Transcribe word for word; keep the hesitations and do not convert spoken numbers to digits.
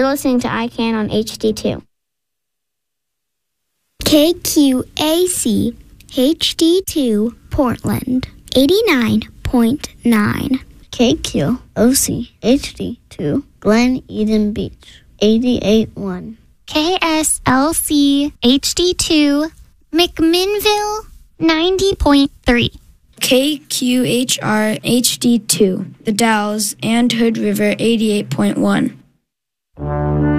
listening to I CAN on H D two. K Q A C H D two Portland, eighty-nine point nine. K Q O C H D two Glen Eden Beach, eighty-eight point one. K S L C H D two McMinnville, ninety point three. K Q H R H D two The Dalles and Hood River, eighty-eight point one.